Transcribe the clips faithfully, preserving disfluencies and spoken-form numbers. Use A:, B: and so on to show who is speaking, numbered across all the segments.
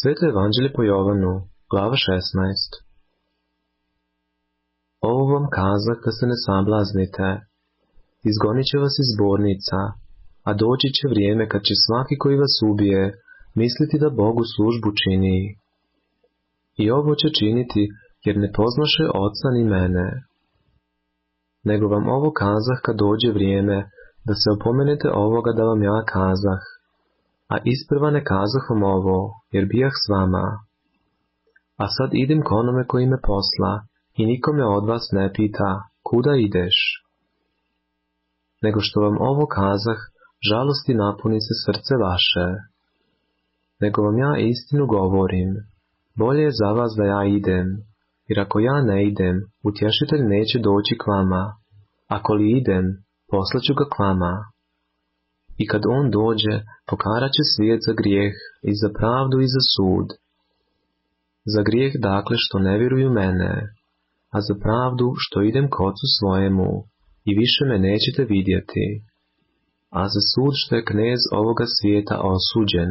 A: Sveto evanđelje po Jovanu, glava šesnaest. Ovo vam kazah da se ne sablaznite. Izgonit će vas iz zbornica, a doći će vrijeme kad će svaki koji vas ubije misliti da Bogu službu čini. I ovo će činiti jer ne poznaše Oca ni mene. Nego vam ovo kazah kad dođe vrijeme da se opomenete ovoga da vam ja kazah. A isprva ne kazah vam ovo, jer bijah s vama. A sad idem k onome koji me posla, i nikome od vas ne pita, kuda ideš? Nego što vam ovo kazah, žalosti napuni se srce vaše. Nego vam ja istinu govorim, bolje je za vas da ja idem, jer ako ja ne idem, utješitelj neće doći k vama, ako li idem, poslaću ga k vama. I kad on dođe, pokarat će svijet za grijeh i za pravdu i za sud. Za grijeh dakle što ne vjeruju mene, a za pravdu što idem k Ocu svojemu i više me nećete vidjeti, a za sud što je knez ovoga svijeta osuđen.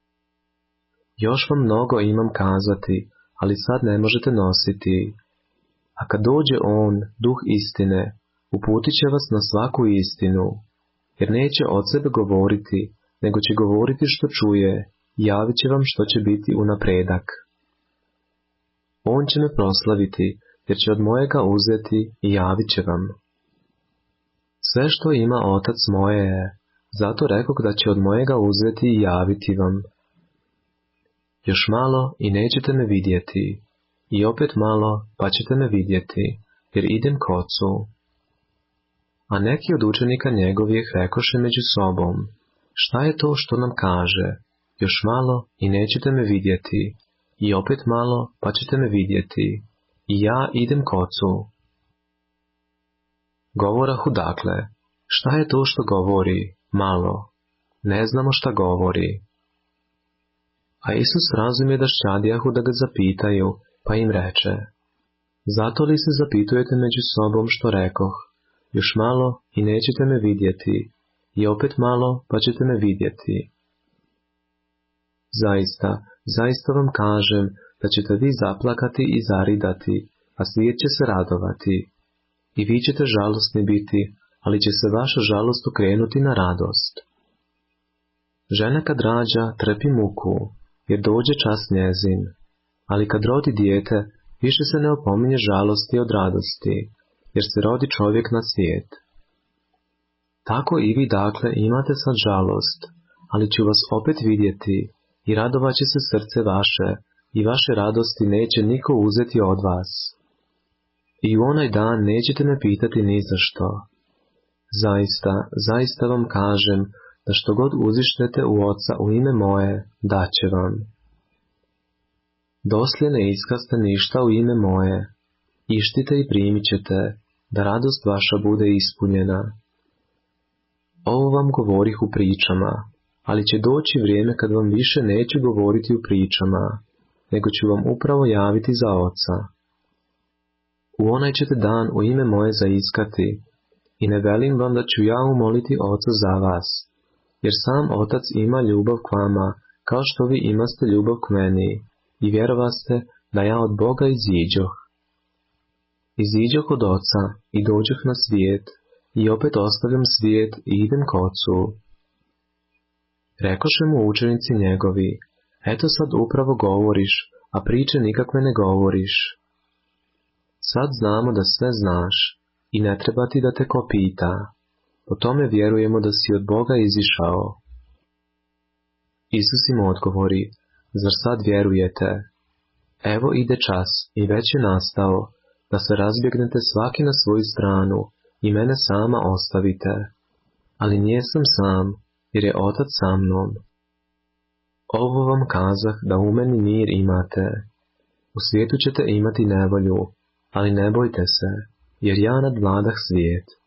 A: Još vam mnogo imam kazati, ali sad ne možete nositi. A kad dođe on, duh istine, uputit će vas na svaku istinu, jer neće od sebe govoriti, nego će govoriti što čuje, i javit će vam što će biti unapredak. On će me proslaviti, jer će od mojega uzeti i javit će vam. Sve što ima Otac moje je, zato rekog da će od mojega uzeti i javiti vam. Još malo i nećete me vidjeti, i opet malo pa ćete me vidjeti, jer idem k Ocu. A neki od učenika njegovih rekoše među sobom, šta je to što nam kaže, još malo i nećete me vidjeti, i opet malo pa ćete me vidjeti, i ja idem k Ocu. Govorahu dakle, šta je to što govori, malo, ne znamo šta govori. A Isus razumije da ščadijahu da ga zapitaju, pa im reče, zato li se zapitujete među sobom što rekoh, još malo i nećete me vidjeti, i opet malo pa ćete me vidjeti. Zaista, zaista vam kažem da ćete vi zaplakati i zaridati, a svijet će se radovati. I vi ćete žalosni biti, ali će se vaša žalost okrenuti na radost. Žena kad rađa trpi muku, jer dođe čas njezin, ali kad rodi dijete, više se ne opominje žalosti od radosti, jer se rodi čovjek na svijet. Tako i vi dakle imate sad žalost, ali ću vas opet vidjeti, i radovat će se srce vaše, i vaše radosti neće niko uzeti od vas. I u onaj dan nećete me pitati ni za što. Zaista, zaista vam kažem, da što god uzišnete u Oca u ime moje, daće vam. Doslije ne iskaste ništa u ime moje, ištite i primit ćete, da radost vaša bude ispunjena. Ovo vam govorih u pričama, ali će doći vrijeme kad vam više neću govoriti u pričama, nego ću vam upravo javiti za Oca. U onaj ćete dan u ime moje zaiskati, i ne velim vam da ću ja umoliti Oca za vas, jer sam Otac ima ljubav k vama, kao što vi imaste ljubav k meni, i vjerovaste da ja od Boga iziđoh. Iziđoh od Oca i dođoh na svijet, i opet ostavljam svijet i idem k Ocu. Rekoše mu učenici njegovi, eto sad upravo govoriš, a priče nikakve ne govoriš. Sad znamo da sve znaš, i ne treba ti da te ko pita. Po tome vjerujemo da si od Boga izišao. Isus im odgovori, zar sad vjerujete? Evo ide čas, i već je nastao, da se razbjegnete svaki na svoju stranu, i mene sama ostavite. Ali nijesam sam, jer je Otac sa mnom. Ovo vam kazah da u meni mir imate. U svijetu ćete imati nevolju, ali ne bojte se, jer ja nadvladah svijet.